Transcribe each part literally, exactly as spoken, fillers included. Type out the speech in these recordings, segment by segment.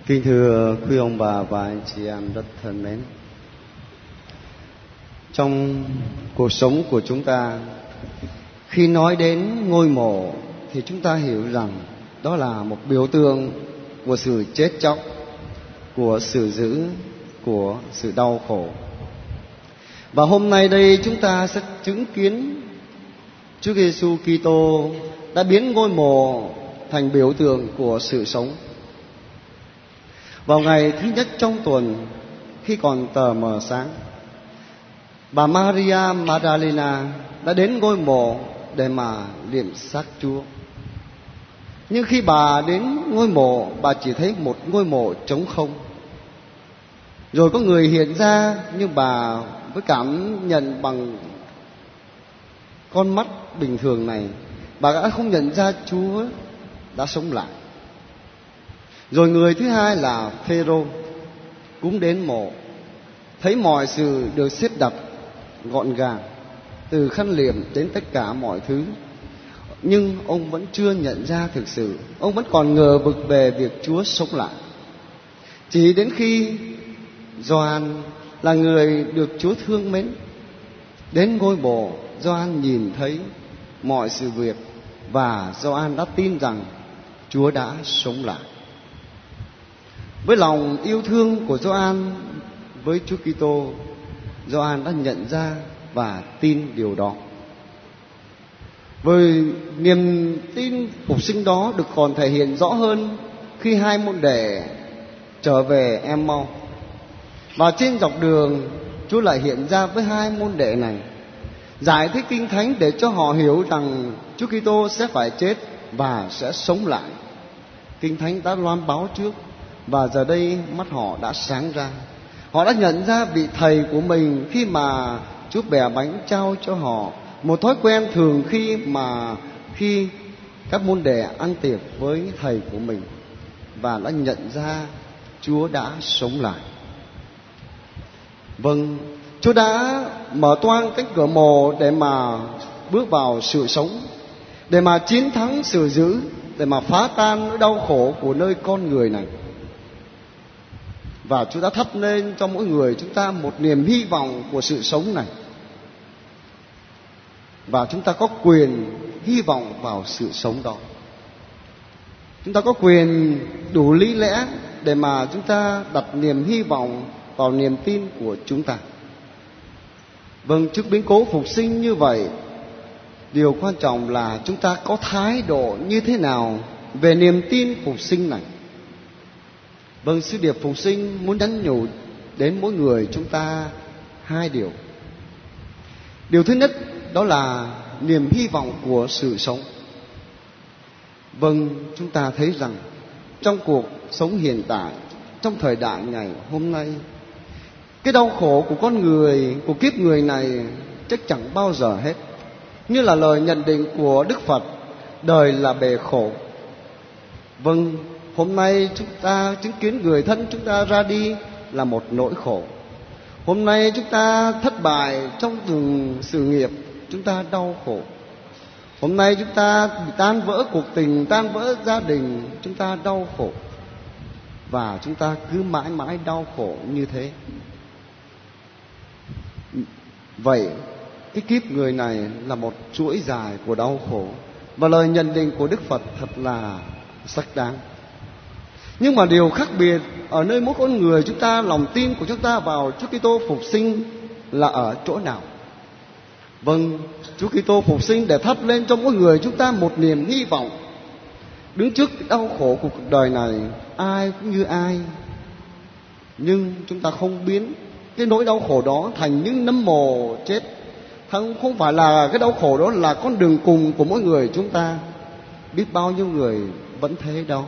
Kính thưa quý ông bà và anh chị em rất thân mến, trong cuộc sống của chúng ta, khi nói đến ngôi mộ thì chúng ta hiểu rằng đó là một biểu tượng của sự chết chóc, của sự dữ, của sự đau khổ. Và hôm nay đây chúng ta sẽ chứng kiến Chúa Giêsu Kitô đã biến ngôi mộ thành biểu tượng của sự sống. Vào ngày thứ nhất trong tuần, khi còn tờ mờ sáng, bà Maria Magdalena đã đến ngôi mộ để mà liệm xác Chúa. Nhưng khi bà đến ngôi mộ, bà chỉ thấy một ngôi mộ trống không. Rồi có người hiện ra, nhưng bà với cảm nhận bằng con mắt bình thường này, bà đã không nhận ra Chúa đã sống lại. Rồi người thứ hai là Phêrô cũng đến mộ, thấy mọi sự được xếp đặt gọn gàng, từ khăn liệm đến tất cả mọi thứ. Nhưng ông vẫn chưa nhận ra thực sự, ông vẫn còn ngờ vực về việc Chúa sống lại. Chỉ đến khi Gioan là người được Chúa thương mến đến ngôi mộ, Gioan nhìn thấy mọi sự việc và Gioan đã tin rằng Chúa đã sống lại. Với lòng yêu thương của Gioan với Chúa Kitô, Gioan đã nhận ra và tin điều đó. Với niềm tin phục sinh đó được còn thể hiện rõ hơn khi hai môn đệ trở về Em-mau. Và trên dọc đường, Chúa lại hiện ra với hai môn đệ này, giải thích Kinh Thánh để cho họ hiểu rằng Chúa Kitô sẽ phải chết và sẽ sống lại. Kinh Thánh đã loan báo trước, và giờ đây mắt họ đã sáng ra. Họ đã nhận ra vị thầy của mình khi mà Chúa bẻ bánh trao cho họ, một thói quen thường khi mà khi các môn đệ ăn tiệc với thầy của mình, và đã nhận ra Chúa đã sống lại. Vâng, Chúa đã mở toang cánh cửa mộ để mà bước vào sự sống, để mà chiến thắng sự dữ, để mà phá tan nỗi đau khổ của nơi con người này. Và Chúa đã thắp lên cho mỗi người chúng ta một niềm hy vọng của sự sống này. Và chúng ta có quyền hy vọng vào sự sống đó. Chúng ta có quyền đủ lý lẽ để mà chúng ta đặt niềm hy vọng vào niềm tin của chúng ta. Vâng, trước biến cố phục sinh như vậy, điều quan trọng là chúng ta có thái độ như thế nào về niềm tin phục sinh này. Vâng, sứ điệp phục sinh muốn nhắn nhủ đến mỗi người chúng ta hai điều. Điều thứ nhất đó là niềm hy vọng của sự sống. Vâng, chúng ta thấy rằng trong cuộc sống hiện tại, trong thời đại ngày hôm nay, cái đau khổ của con người, của kiếp người này chắc chẳng bao giờ hết. Như là lời nhận định của Đức Phật, đời là bể khổ. Vâng, hôm nay chúng ta chứng kiến người thân chúng ta ra đi là một nỗi khổ. Hôm nay chúng ta thất bại trong từng sự nghiệp, chúng ta đau khổ. Hôm nay chúng ta bị tan vỡ cuộc tình, tan vỡ gia đình, chúng ta đau khổ. Và chúng ta cứ mãi mãi đau khổ như thế. Vậy cái kiếp người này là một chuỗi dài của đau khổ, và lời nhận định của Đức Phật thật là xác đáng. Nhưng mà điều khác biệt ở nơi mỗi con người chúng ta, lòng tin của chúng ta vào Chúa Kitô phục sinh là ở chỗ nào? Vâng, Chúa Kitô phục sinh để thắp lên cho mỗi người chúng ta một niềm hy vọng. Đứng trước đau khổ của cuộc đời này, ai cũng như ai, nhưng chúng ta không biến cái nỗi đau khổ đó thành những nấm mồ chết. Không phải là cái đau khổ đó là con đường cùng của mỗi người chúng ta. Biết bao nhiêu người vẫn thế đó.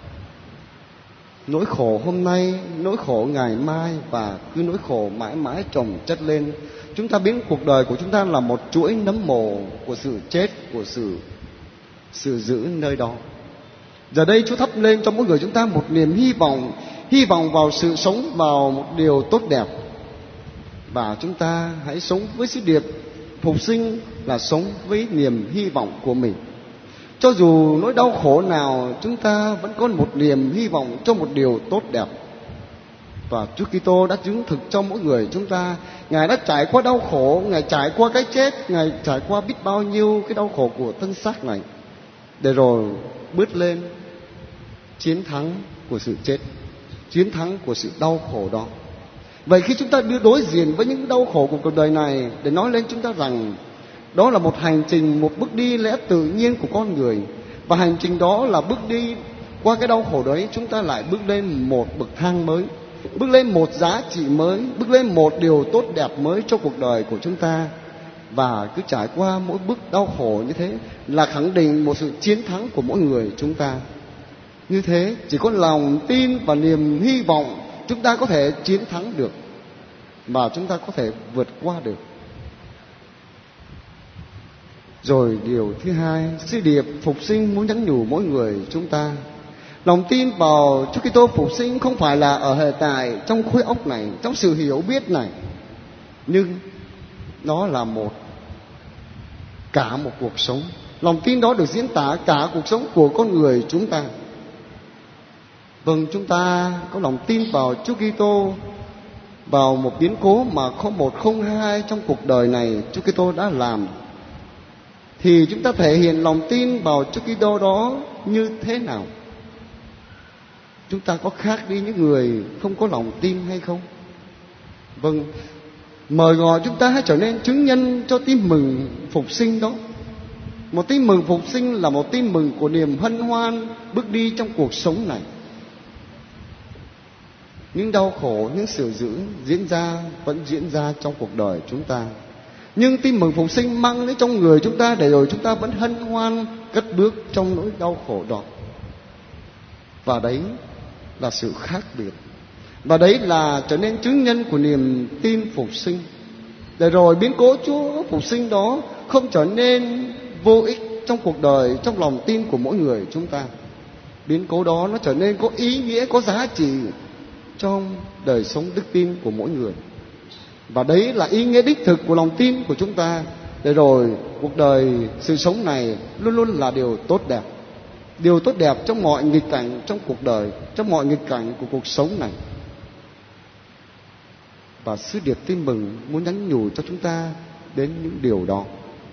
Nỗi khổ hôm nay, nỗi khổ ngày mai, và cứ nỗi khổ mãi mãi chồng chất lên. Chúng ta biến cuộc đời của chúng ta là một chuỗi nấm mồ của sự chết, của sự sự giữ nơi đó. Giờ đây Chúa thắp lên cho mỗi người chúng ta một niềm hy vọng, hy vọng vào sự sống, vào một điều tốt đẹp. Và chúng ta hãy sống với sứ điệp phục sinh là sống với niềm hy vọng của mình. Cho dù nỗi đau khổ nào, chúng ta vẫn có một niềm hy vọng cho một điều tốt đẹp. Và Chúa Kitô đã chứng thực cho mỗi người chúng ta. Ngài đã trải qua đau khổ, Ngài trải qua cái chết, Ngài trải qua biết bao nhiêu cái đau khổ của thân xác này, để rồi bước lên chiến thắng của sự chết, chiến thắng của sự đau khổ đó. Vậy khi chúng ta đưa đối diện với những đau khổ của cuộc đời này, để nói lên chúng ta rằng đó là một hành trình, một bước đi lẽ tự nhiên của con người. Và hành trình đó là bước đi qua cái đau khổ đấy, chúng ta lại bước lên một bậc thang mới, bước lên một giá trị mới, bước lên một điều tốt đẹp mới cho cuộc đời của chúng ta. Và cứ trải qua mỗi bước đau khổ như thế là khẳng định một sự chiến thắng của mỗi người chúng ta. Như thế, chỉ có lòng tin và niềm hy vọng chúng ta có thể chiến thắng được, và chúng ta có thể vượt qua được. Rồi điều thứ hai, sứ điệp phục sinh muốn nhắn nhủ mỗi người chúng ta. Lòng tin vào Chúa Kitô phục sinh không phải là ở hiện tại, trong khối óc này, trong sự hiểu biết này, nhưng nó là một cả một cuộc sống. Lòng tin đó được diễn tả cả cuộc sống của con người chúng ta. Vâng, chúng ta có lòng tin vào Chúa Kitô, vào một biến cố mà không một không hai trong cuộc đời này Chúa Kitô đã làm, thì chúng ta thể hiện lòng tin vào Chúa Kitô đó như thế nào? Chúng ta có khác đi những người không có lòng tin hay không? Vâng, mời gọi chúng ta hãy trở nên chứng nhân cho tin mừng phục sinh đó. Một tin mừng phục sinh là một tin mừng của niềm hân hoan bước đi trong cuộc sống này. Những đau khổ, những sự dữ diễn ra vẫn diễn ra trong cuộc đời chúng ta, nhưng tin mừng phục sinh mang đến trong người chúng ta, để rồi chúng ta vẫn hân hoan cất bước trong nỗi đau khổ đó. Và đấy là sự khác biệt, và đấy là trở nên chứng nhân của niềm tin phục sinh, để rồi biến cố Chúa phục sinh đó không trở nên vô ích trong cuộc đời, trong lòng tin của mỗi người chúng ta. Biến cố đó nó trở nên có ý nghĩa, có giá trị trong đời sống đức tin của mỗi người. Và đấy là ý nghĩa đích thực của lòng tin của chúng ta, để rồi cuộc đời, sự sống này luôn luôn là điều tốt đẹp. Điều tốt đẹp trong mọi nghịch cảnh trong cuộc đời, trong mọi nghịch cảnh của cuộc sống này. Và sứ điệp tin mừng muốn nhắn nhủ cho chúng ta đến những điều đó.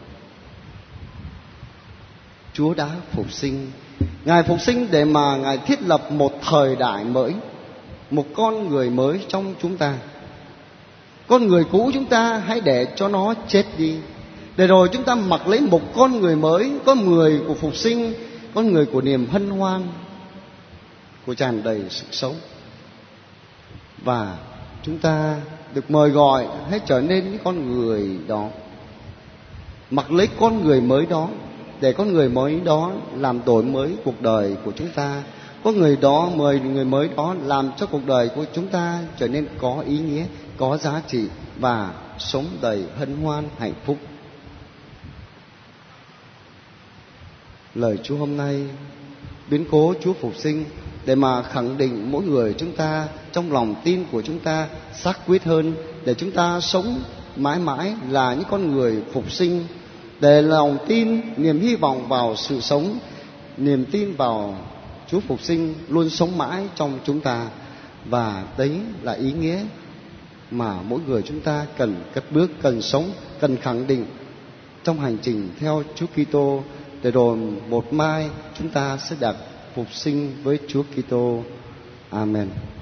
Chúa đã phục sinh. Ngài phục sinh để mà Ngài thiết lập một thời đại mới, một con người mới trong chúng ta. Con người cũ chúng ta hãy để cho nó chết đi, để rồi chúng ta mặc lấy một con người mới, con người của phục sinh, con người của niềm hân hoan, của tràn đầy sức sống. Và chúng ta được mời gọi hãy trở nên những con người đó, mặc lấy con người mới đó, để con người mới đó làm đổi mới cuộc đời của chúng ta. Con người đó, mời người mới đó làm cho cuộc đời của chúng ta trở nên có ý nghĩa, có giá trị và sống đầy hân hoan hạnh phúc. Lời Chúa hôm nay, biến cố Chúa phục sinh để mà khẳng định mỗi người chúng ta trong lòng tin của chúng ta xác quyết hơn, để chúng ta sống mãi mãi là những con người phục sinh, để lòng tin, niềm hy vọng vào sự sống, niềm tin vào Chúa phục sinh luôn sống mãi trong chúng ta. Và đấy là ý nghĩa mà mỗi người chúng ta cần cất bước, cần sống, cần khẳng định trong hành trình theo Chúa Kitô, để rồi một mai chúng ta sẽ được phục sinh với Chúa Kitô. Amen.